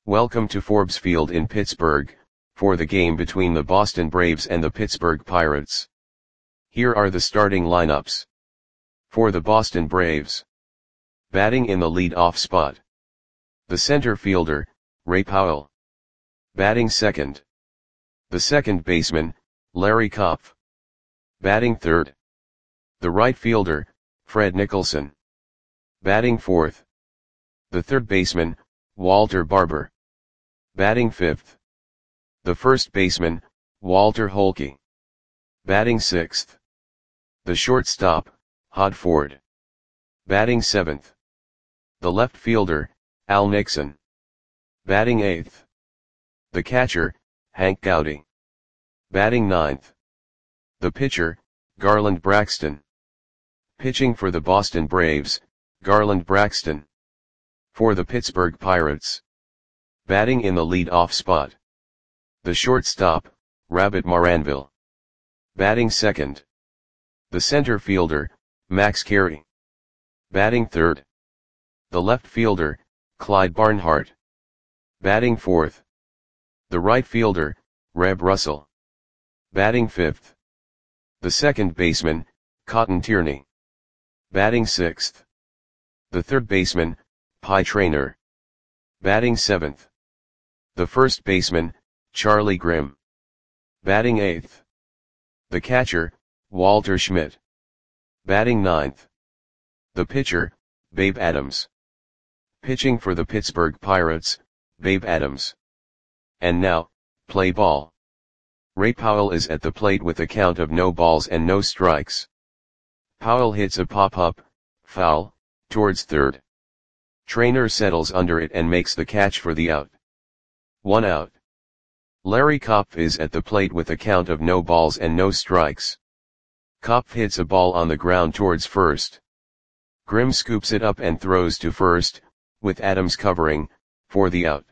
Welcome to Forbes Field in Pittsburgh, for the game between the Boston Braves and the Pittsburgh Pirates. Here are the starting lineups. For the Boston Braves. Batting in the lead-off spot. The center fielder, Ray Powell. Batting second. The second baseman, Larry Kopf. Batting third. The right fielder, Fred Nicholson. Batting fourth. The third baseman, Walter Barber. Batting fifth. The first baseman, Walter Holke. Batting sixth. The shortstop, Hod Ford. Batting seventh. The left fielder, Al Nixon. Batting eighth. The catcher, Hank Gowdy. Batting ninth. The pitcher, Garland Braxton. Pitching for the Boston Braves, Garland Braxton. For the Pittsburgh Pirates. Batting in the lead-off spot. The shortstop, Rabbit Maranville. Batting second. The center fielder, Max Carey. Batting third. The left fielder, Clyde Barnhart. Batting fourth. The right fielder, Reb Russell. Batting fifth. The second baseman, Cotton Tierney. Batting sixth. The third baseman, Pie Traynor. Batting seventh. The first baseman, Charlie Grimm. Batting eighth. The catcher, Walter Schmidt. Batting ninth. The pitcher, Babe Adams. Pitching for the Pittsburgh Pirates, Babe Adams. And now, play ball. Ray Powell is at the plate with a count of no balls and no strikes. Powell hits a pop-up, foul, towards third. Traynor settles under it and makes the catch for the out. 1 out. Larry Kopf is at the plate with a count of no balls and no strikes. Kopf hits a ball on the ground towards first. Grimm scoops it up and throws to first, with Adams covering, for the out.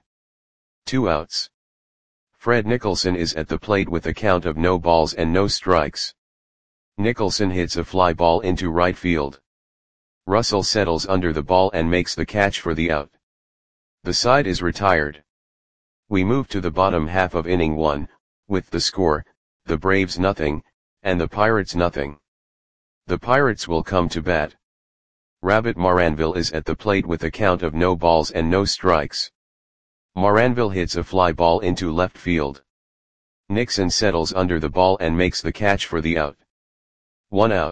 2 outs. Fred Nicholson is at the plate with a count of no balls and no strikes. Nicholson hits a fly ball into right field. Russell settles under the ball and makes the catch for the out. The side is retired. We move to the bottom half of inning 1, with the score, the Braves nothing, and the Pirates nothing. The Pirates will come to bat. Rabbit Maranville is at the plate with a count of no balls and no strikes. Maranville hits a fly ball into left field. Nixon settles under the ball and makes the catch for the out. 1 out.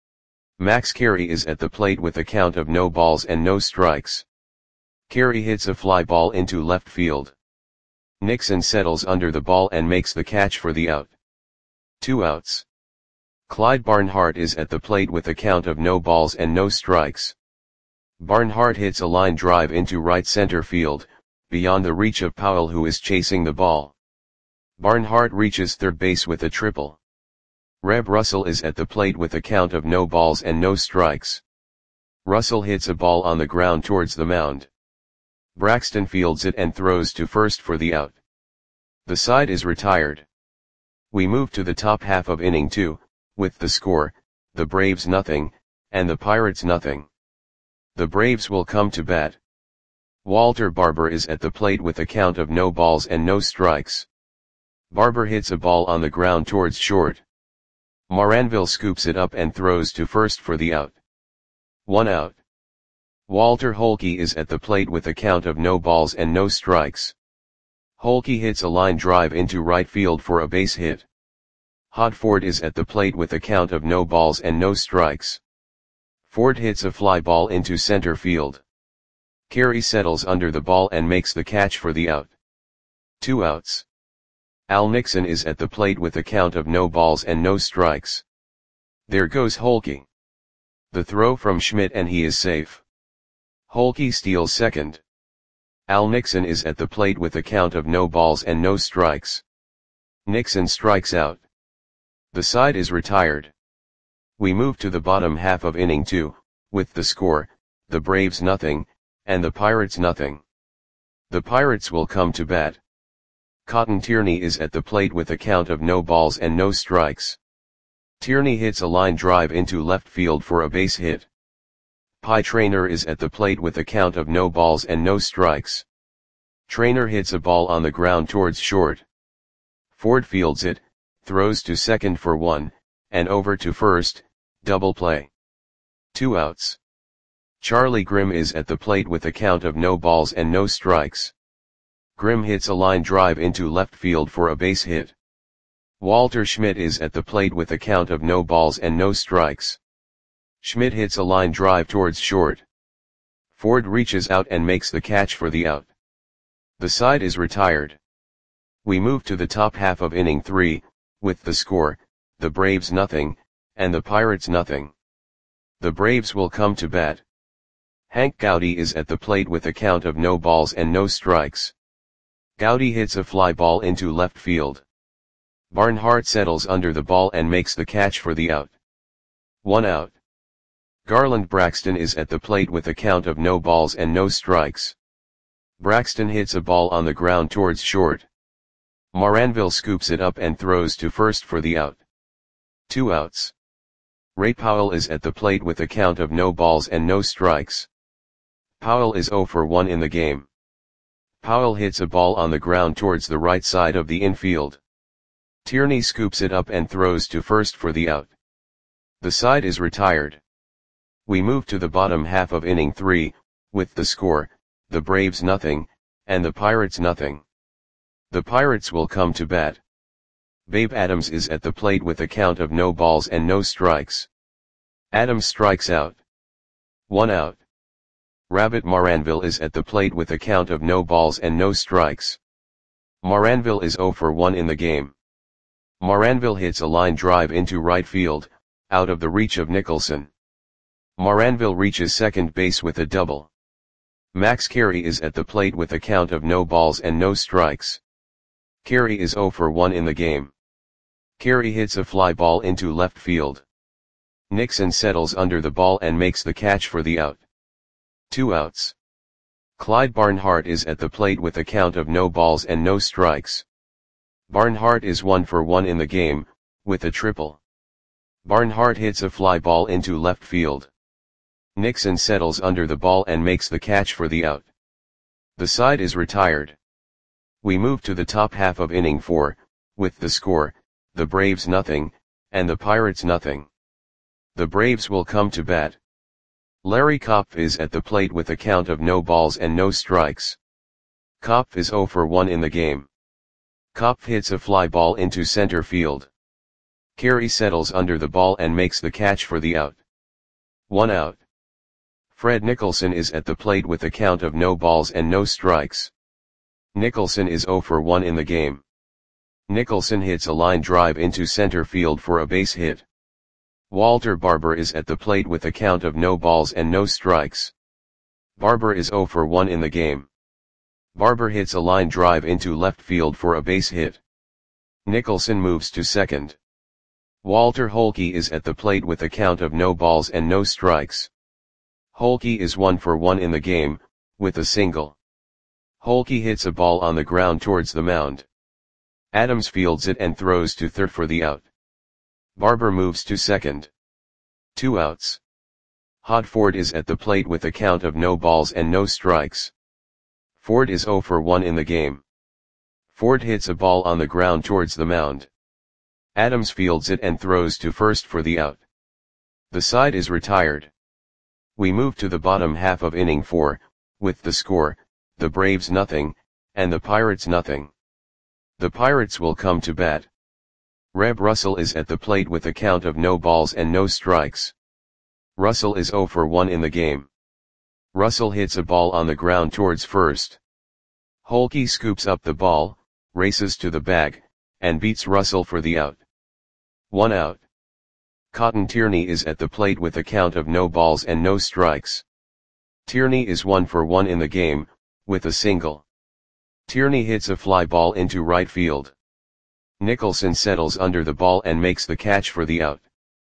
Max Carey is at the plate with a count of no balls and no strikes. Carey hits a fly ball into left field. Nixon settles under the ball and makes the catch for the out. 2 outs. Clyde Barnhart is at the plate with a count of no balls and no strikes. Barnhart hits a line drive into right center field, beyond the reach of Powell, who is chasing the ball. Barnhart reaches third base with a triple. Reb Russell is at the plate with a count of no balls and no strikes. Russell hits a ball on the ground towards the mound. Braxton fields it and throws to first for the out. The side is retired. We move to the top half of inning 2, with the score, the Braves nothing, and the Pirates nothing. The Braves will come to bat. Walter Barber is at the plate with a count of no balls and no strikes. Barber hits a ball on the ground towards short. Maranville scoops it up and throws to first for the out. 1 out. Walter Holke is at the plate with a count of no balls and no strikes. Holke hits a line drive into right field for a base hit. Hod Ford is at the plate with a count of no balls and no strikes. Ford hits a fly ball into center field. Carey settles under the ball and makes the catch for the out. 2 outs. Al Nixon is at the plate with a count of no balls and no strikes. There goes Holke. The throw from Schmidt and he is safe. Holke steals second. Al Nixon is at the plate with a count of no balls and no strikes. Nixon strikes out. The side is retired. We move to the bottom half of inning 2, with the score, the Braves nothing, and the Pirates nothing. The Pirates will come to bat. Cotton Tierney is at the plate with a count of no balls and no strikes. Tierney hits a line drive into left field for a base hit. Pie Traynor is at the plate with a count of no balls and no strikes. Trainer hits a ball on the ground towards short. Ford fields it, throws to second for 1, and over to first, double play. 2 outs. Charlie Grimm is at the plate with a count of no balls and no strikes. Grimm hits a line drive into left field for a base hit. Walter Schmidt is at the plate with a count of no balls and no strikes. Schmidt hits a line drive towards short. Ford reaches out and makes the catch for the out. The side is retired. We move to the top half of inning 3, with the score, the Braves nothing, and the Pirates nothing. The Braves will come to bat. Hank Gowdy is at the plate with a count of no balls and no strikes. Gowdy hits a fly ball into left field. Barnhart settles under the ball and makes the catch for the out. 1 out. Garland Braxton is at the plate with a count of no balls and no strikes. Braxton hits a ball on the ground towards short. Moranville scoops it up and throws to first for the out. 2 outs. Ray Powell is at the plate with a count of no balls and no strikes. Powell is 0 for 1 in the game. Powell hits a ball on the ground towards the right side of the infield. Tierney scoops it up and throws to first for the out. The side is retired. We move to the bottom half of inning 3, with the score, the Braves nothing, and the Pirates nothing. The Pirates will come to bat. Babe Adams is at the plate with a count of no balls and no strikes. Adams strikes out. 1 out. Rabbit Moranville is at the plate with a count of no balls and no strikes. Moranville is 0 for 1 in the game. Moranville hits a line drive into right field, out of the reach of Nicholson. Moranville reaches second base with a double. Max Carey is at the plate with a count of no balls and no strikes. Carey is 0 for 1 in the game. Carey hits a fly ball into left field. Nixon settles under the ball and makes the catch for the out. 2 outs. Clyde Barnhart is at the plate with a count of no balls and no strikes. Barnhart is 1 for 1 in the game, with a triple. Barnhart hits a fly ball into left field. Nixon settles under the ball and makes the catch for the out. The side is retired. We move to the top half of inning 4, with the score, the Braves nothing, and the Pirates nothing. The Braves will come to bat. Larry Kopf is at the plate with a count of no balls and no strikes. Kopf is 0 for 1 in the game. Kopf hits a fly ball into center field. Carey settles under the ball and makes the catch for the out. 1 out. Fred Nicholson is at the plate with a count of no balls and no strikes. Nicholson is 0 for 1 in the game. Nicholson hits a line drive into center field for a base hit. Walter Barber is at the plate with a count of no balls and no strikes. Barber is 0 for 1 in the game. Barber hits a line drive into left field for a base hit. Nicholson moves to second. Walter Holke is at the plate with a count of no balls and no strikes. Holke is 1 for 1 in the game, with a single. Holke hits a ball on the ground towards the mound. Adams fields it and throws to third for the out. Barber moves to second. 2 outs. Hod Ford is at the plate with a count of no balls and no strikes. Ford is 0 for 1 in the game. Ford hits a ball on the ground towards the mound. Adams fields it and throws to first for the out. The side is retired. We move to the bottom half of inning 4, with the score, the Braves nothing, and the Pirates nothing. The Pirates will come to bat. Reb Russell is at the plate with a count of no balls and no strikes. Russell is 0 for 1 in the game. Russell hits a ball on the ground towards first. Holke scoops up the ball, races to the bag, and beats Russell for the out. 1 out. Cotton Tierney is at the plate with a count of no balls and no strikes. Tierney is 1 for 1 in the game, with a single. Tierney hits a fly ball into right field. Nicholson settles under the ball and makes the catch for the out.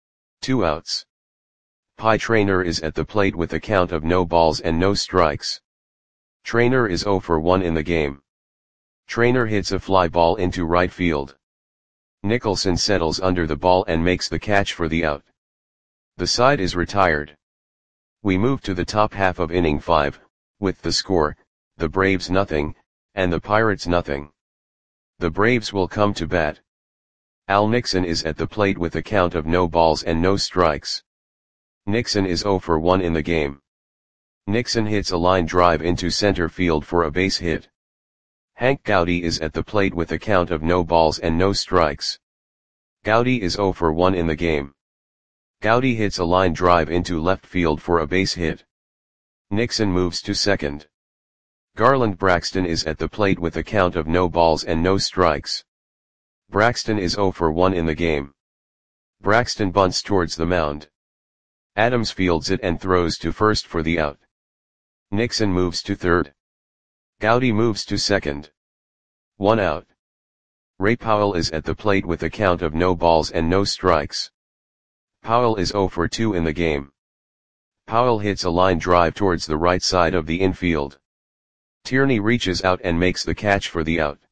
2 outs. Pie Traynor is at the plate with a count of no balls and no strikes. Traynor is 0 for 1 in the game. Traynor hits a fly ball into right field. Nicholson settles under the ball and makes the catch for the out. The side is retired. We move to the top half of inning 5, with the score, the Braves nothing, and the Pirates nothing. The Braves will come to bat. Al Nixon is at the plate with a count of no balls and no strikes. Nixon is 0 for 1 in the game. Nixon hits a line drive into center field for a base hit. Hank Gowdy is at the plate with a count of no balls and no strikes. Gowdy is 0 for 1 in the game. Gowdy hits a line drive into left field for a base hit. Nixon moves to second. Garland Braxton is at the plate with a count of no balls and no strikes. Braxton is 0 for 1 in the game. Braxton bunts towards the mound. Adams fields it and throws to first for the out. Nixon moves to third. Gowdy moves to second. 1 out. Ray Powell is at the plate with a count of no balls and no strikes. Powell is 0 for 2 in the game. Powell hits a line drive towards the right side of the infield. Tierney reaches out and makes the catch for the out.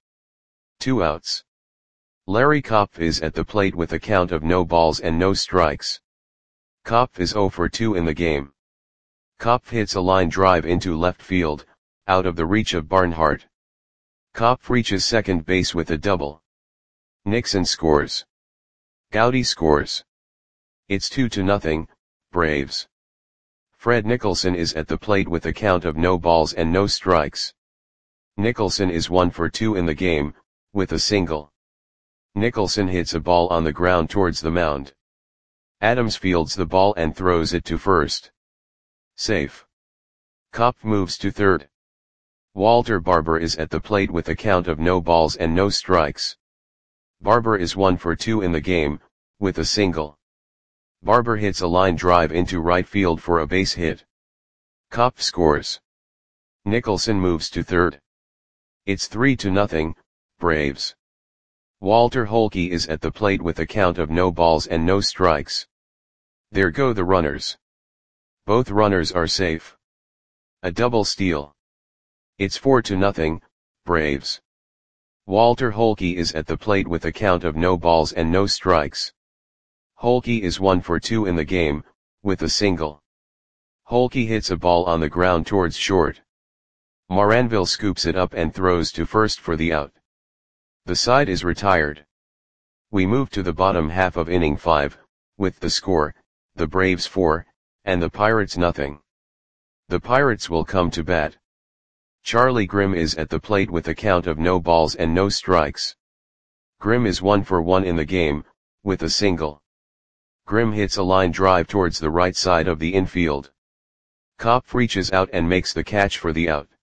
2 outs. Larry Kopf is at the plate with a count of no balls and no strikes. Kopf is 0 for 2 in the game. Kopf hits a line drive into left field, out of the reach of Barnhart. Kopf reaches second base with a double. Nixon scores. Gowdy scores. It's 2-0, Braves. Fred Nicholson is at the plate with a count of no balls and no strikes. Nicholson is 1 for 2 in the game, with a single. Nicholson hits a ball on the ground towards the mound. Adams fields the ball and throws it to first. Safe. Kopf moves to third. Walter Barber is at the plate with a count of no balls and no strikes. Barber is 1 for 2 in the game, with a single. Barber hits a line drive into right field for a base hit. Kopf scores. Nicholson moves to third. It's 3-0, Braves. Walter Holke is at the plate with a count of no balls and no strikes. There go the runners. Both runners are safe. A double steal. It's 4-0, Braves. Walter Holke is at the plate with a count of no balls and no strikes. Holke is 1 for 2 in the game, with a single. Holke hits a ball on the ground towards short. Moranville scoops it up and throws to first for the out. The side is retired. We move to the bottom half of inning 5, with the score, the Braves 4, and the Pirates nothing. The Pirates will come to bat. Charlie Grimm is at the plate with a count of no balls and no strikes. Grimm is 1 for 1 in the game, with a single. Grimm hits a line drive towards the right side of the infield. Kopf reaches out and makes the catch for the out.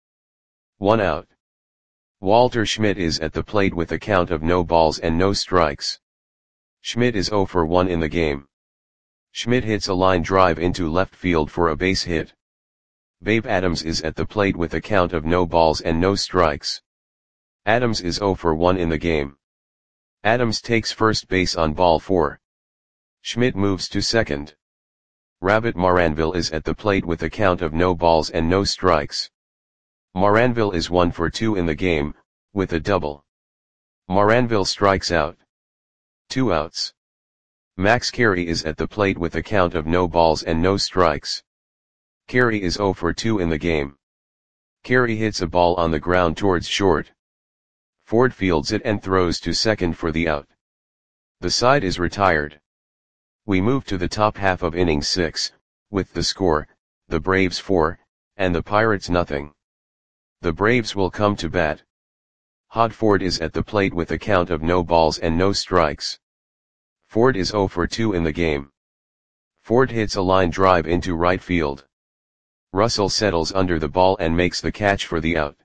1 out. Walter Schmidt is at the plate with a count of no balls and no strikes. Schmidt is 0 for 1 in the game. Schmidt hits a line drive into left field for a base hit. Babe Adams is at the plate with a count of no balls and no strikes. Adams is 0 for 1 in the game. Adams takes first base on ball 4. Schmidt moves to second. Rabbit Moranville is at the plate with a count of no balls and no strikes. Moranville is 1 for 2 in the game, with a double. Moranville strikes out. 2 outs. Max Carey is at the plate with a count of no balls and no strikes. Carey is 0 for 2 in the game. Carey hits a ball on the ground towards short. Ford fields it and throws to second for the out. The side is retired. We move to the top half of inning 6, with the score, the Braves 4, and the Pirates nothing. The Braves will come to bat. Hod Ford is at the plate with a count of no balls and no strikes. Ford is 0 for 2 in the game. Ford hits a line drive into right field. Russell settles under the ball and makes the catch for the out.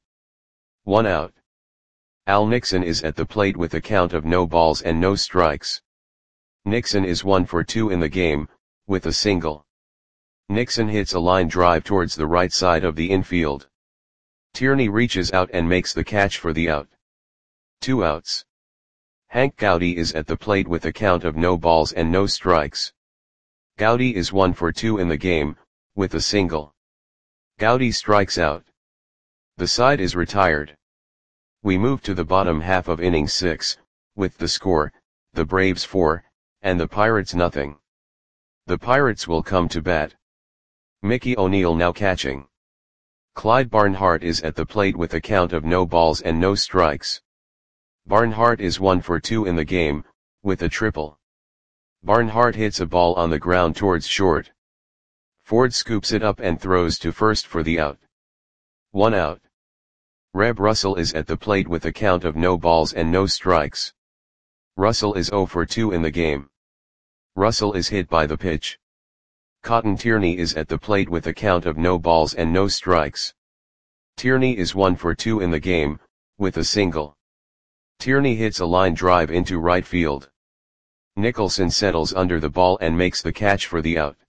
1 out. Al Nixon is at the plate with a count of no balls and no strikes. Nixon is 1 for 2 in the game, with a single. Nixon hits a line drive towards the right side of the infield. Tierney reaches out and makes the catch for the out. 2 outs. Hank Gowdy is at the plate with a count of no balls and no strikes. Gowdy is 1 for 2 in the game, with a single. Gowdy strikes out. The side is retired. We move to the bottom half of inning 6, with the score, the Braves 4, and the Pirates nothing. The Pirates will come to bat. Mickey O'Neill now catching. Clyde Barnhart is at the plate with a count of no balls and no strikes. Barnhart is 1 for 2 in the game, with a triple. Barnhart hits a ball on the ground towards short. Ford scoops it up and throws to first for the out. 1 out. Reb Russell is at the plate with a count of no balls and no strikes. Russell is 0 for 2 in the game. Russell is hit by the pitch. Cotton Tierney is at the plate with a count of no balls and no strikes. Tierney is 1 for 2 in the game, with a single. Tierney hits a line drive into right field. Nicholson settles under the ball and makes the catch for the out.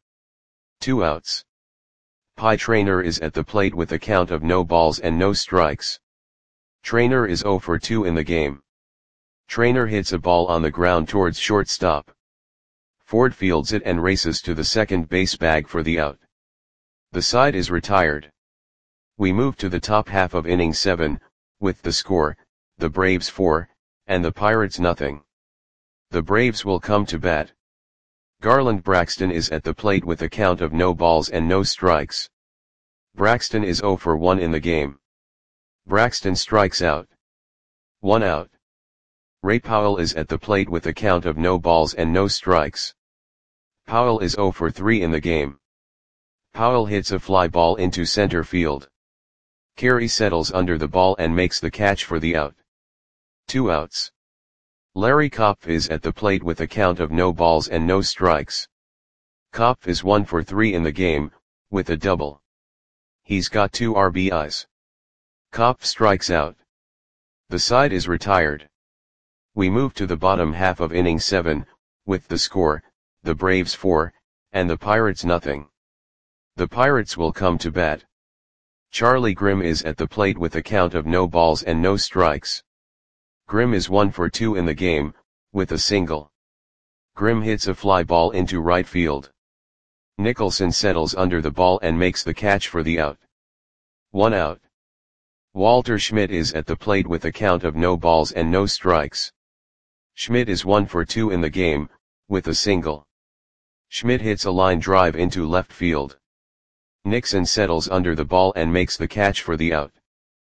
2 outs. Pie Traynor is at the plate with a count of no balls and no strikes. Traynor is 0 for 2 in the game. Traynor hits a ball on the ground towards shortstop. Ford fields it and races to the second base bag for the out. The side is retired. We move to the top half of inning 7, with the score, the Braves 4, and the Pirates nothing. The Braves will come to bat. Garland Braxton is at the plate with a count of no balls and no strikes. Braxton is 0 for 1 in the game. Braxton strikes out. 1 out. Ray Powell is at the plate with a count of no balls and no strikes. Powell is 0 for 3 in the game. Powell hits a fly ball into center field. Carey settles under the ball and makes the catch for the out. 2 outs. Larry Kopf is at the plate with a count of no balls and no strikes. Kopf is 1 for 3 in the game, with a double. He's got 2 RBIs. Kopf strikes out. The side is retired. We move to the bottom half of inning 7, with the score, the Braves 4, and the Pirates nothing. The Pirates will come to bat. Charlie Grimm is at the plate with a count of no balls and no strikes. Grimm is 1 for 2 in the game, with a single. Grimm hits a fly ball into right field. Nicholson settles under the ball and makes the catch for the out. 1 out. Walter Schmidt is at the plate with a count of no balls and no strikes. Schmidt is 1 for 2 in the game, with a single. Schmidt hits a line drive into left field. Nixon settles under the ball and makes the catch for the out.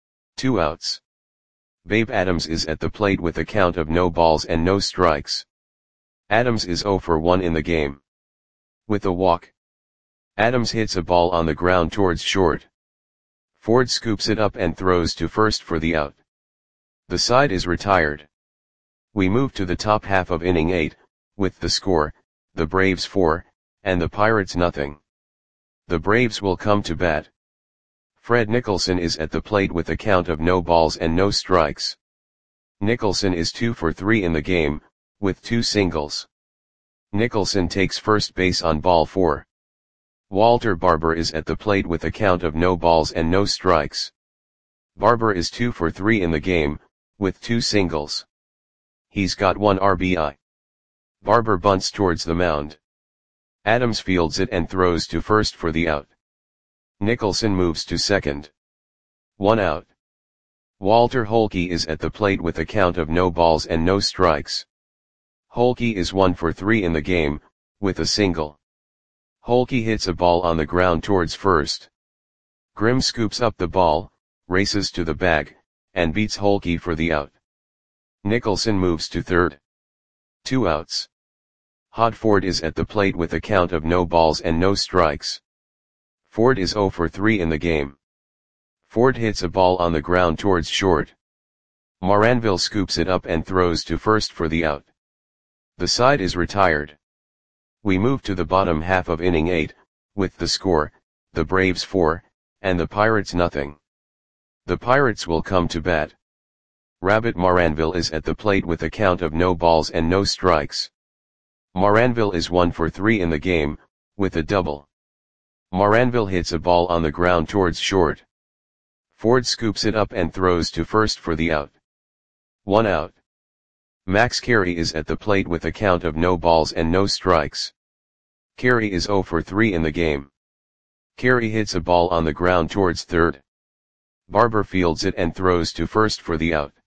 2 outs. Babe Adams is at the plate with a count of no balls and no strikes. Adams is 0 for 1 in the game. With a walk. Adams hits a ball on the ground towards short. Ford scoops it up and throws to first for the out. The side is retired. We move to the top half of inning 8, with the score, the Braves 4, and the Pirates nothing. The Braves will come to bat. Fred Nicholson is at the plate with a count of no balls and no strikes. Nicholson is 2 for 3 in the game, with 2 singles. Nicholson takes first base on ball 4. Walter Barber is at the plate with a count of no balls and no strikes. Barber is 2 for 3 in the game, with 2 singles. He's got 1 RBI. Barber bunts towards the mound. Adams fields it and throws to first for the out. Nicholson moves to second. 1 out. Walter Holke is at the plate with a count of no balls and no strikes. Holke is 1 for 3 in the game, with a single. Holke hits a ball on the ground towards first. Grimm scoops up the ball, races to the bag, and beats Holke for the out. Nicholson moves to third. 2 outs. Hod Ford is at the plate with a count of no balls and no strikes. Ford is 0 for 3 in the game. Ford hits a ball on the ground towards short. Moranville scoops it up and throws to first for the out. The side is retired. We move to the bottom half of inning 8, with the score, the Braves 4, and the Pirates nothing. The Pirates will come to bat. Rabbit Moranville is at the plate with a count of no balls and no strikes. Moranville is 1 for 3 in the game, with a double. Moranville hits a ball on the ground towards short. Ford scoops it up and throws to first for the out. 1 out. Max Carey is at the plate with a count of no balls and no strikes. Carey is 0 for 3 in the game. Carey hits a ball on the ground towards third. Barber fields it and throws to first for the out.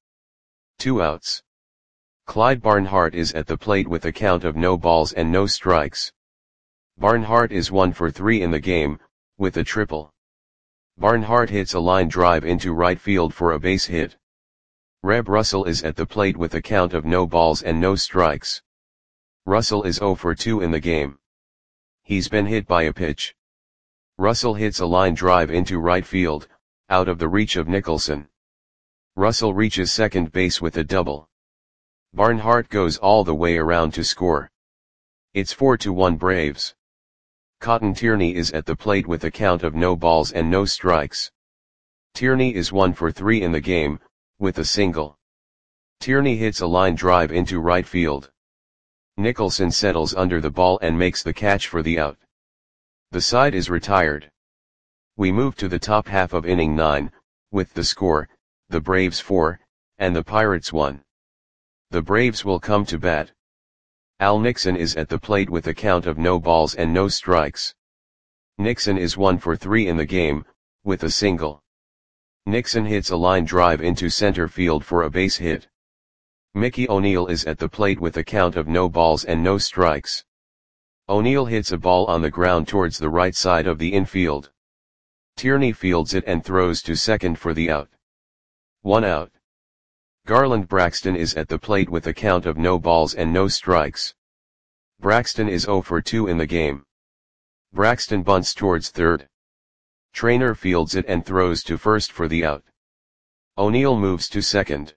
2 outs. Clyde Barnhart is at the plate with a count of no balls and no strikes. Barnhart is 1 for 3 in the game, with a triple. Barnhart hits a line drive into right field for a base hit. Reb Russell is at the plate with a count of no balls and no strikes. Russell is 0 for 2 in the game. He's been hit by a pitch. Russell hits a line drive into right field, out of the reach of Nicholson. Russell reaches second base with a double. Barnhart goes all the way around to score. It's 4-1 Braves. Cotton Tierney is at the plate with a count of no balls and no strikes. Tierney is 1 for 3 in the game, with a single. Tierney hits a line drive into right field. Nicholson settles under the ball and makes the catch for the out. The side is retired. We move to the top half of inning 9, with the score, the Braves 4, and the Pirates 1. The Braves will come to bat. Al Nixon is at the plate with a count of no balls and no strikes. Nixon is 1 for 3 in the game, with a single. Nixon hits a line drive into center field for a base hit. Mickey O'Neill is at the plate with a count of no balls and no strikes. O'Neill hits a ball on the ground towards the right side of the infield. Tierney fields it and throws to second for the out. 1 out. Garland Braxton is at the plate with a count of no balls and no strikes. Braxton is 0 for 2 in the game. Braxton bunts towards third. Trainer fields it and throws to first for the out. O'Neill moves to second.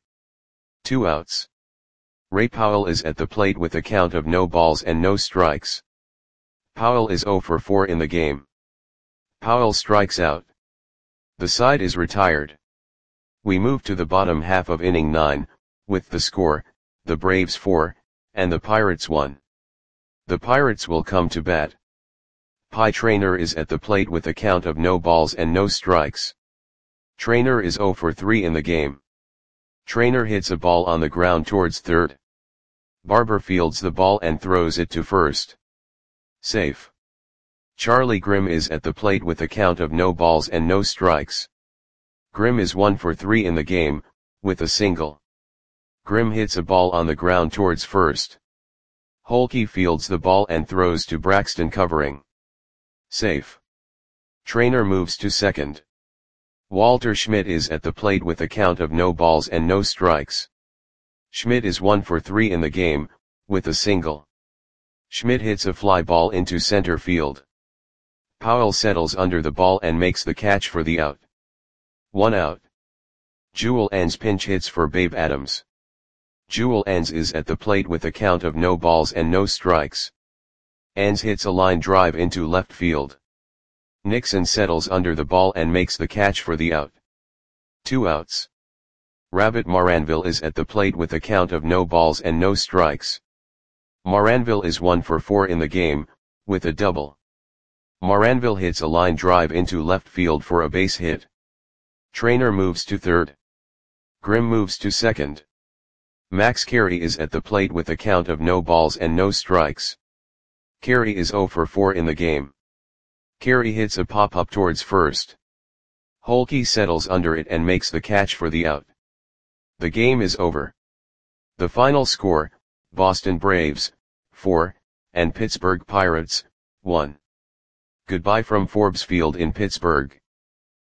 2 outs. Ray Powell is at the plate with a count of no balls and no strikes. Powell is 0 for 4 in the game. Powell strikes out. The side is retired. We move to the bottom half of inning 9, with the score, the Braves 4, and the Pirates 1. The Pirates will come to bat. Pie Traynor is at the plate with a count of no balls and no strikes. Traynor is 0 for 3 in the game. Traynor hits a ball on the ground towards third. Barber fields the ball and throws it to first. Safe. Charlie Grimm is at the plate with a count of no balls and no strikes. Grimm is 1 for 3 in the game, with a single. Grimm hits a ball on the ground towards first. Holke fields the ball and throws to Braxton covering. Safe. Traynor moves to second. Walter Schmidt is at the plate with a count of no balls and no strikes. Schmidt is 1 for 3 in the game, with a single. Schmidt hits a fly ball into center field. Powell settles under the ball and makes the catch for the out. 1 out. Jewel Enns pinch hits for Babe Adams. Jewel Enns is at the plate with a count of no balls and no strikes. Enns hits a line drive into left field. Nixon settles under the ball and makes the catch for the out. 2 outs. Rabbit Maranville is at the plate with a count of no balls and no strikes. Maranville is 1 for 4 in the game, with a double. Maranville hits a line drive into left field for a base hit. Traynor moves to third. Grimm moves to second. Max Carey is at the plate with a count of no balls and no strikes. Carey is 0 for 4 in the game. Carey hits a pop-up towards first. Holke settles under it and makes the catch for the out. The game is over. The final score, Boston Braves, 4, and Pittsburgh Pirates, 1. Goodbye from Forbes Field in Pittsburgh.